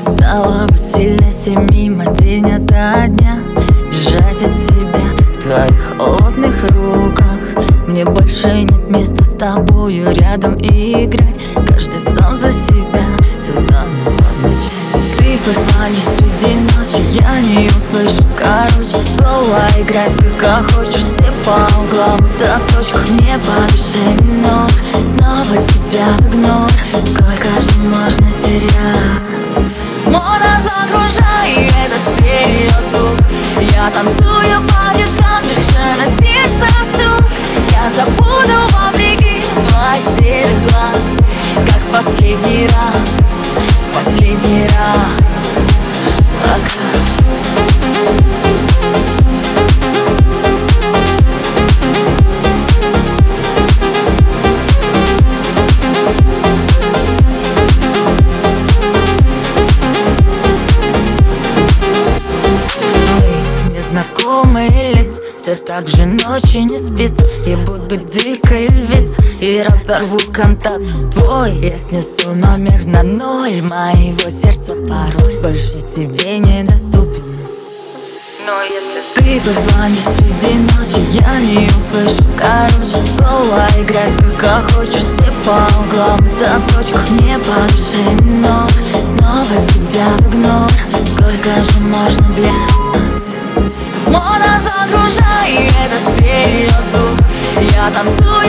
Стало быть сильнее мимо день ото дня. Бежать от себя в твоих холодных руках. Мне больше нет места с тобою рядом и играть. Каждый сам за себя, все заново начать. Ты позвонишь среди ночи, я не услышу. Короче, слова играй, сколько хочешь, все по углам и до точках. Мне по душе минор, снова тебя в игнор. Сколько же можно терять? Моно загружай, это стереозвук. Я танцую по дискам, бешено сердце стук. Я забуду вопреки твоих серых глаз, как последний раз, последний раз. Пока. Знакомые лица, все так же ночи не спится. Я буду дикой львицей и разорву контакт твой. Я снесу номер на 0 моего сердца, пароль больше тебе недоступен. Но если ты позвонишь среди ночи, я не услышу. Короче, слова играй, сколько хочешь, все по углам и до точках. Мне по душе минор, снова тебя в игнор. Сколько же можно, блядь? Моно загружай, это стереозвук. Я танцую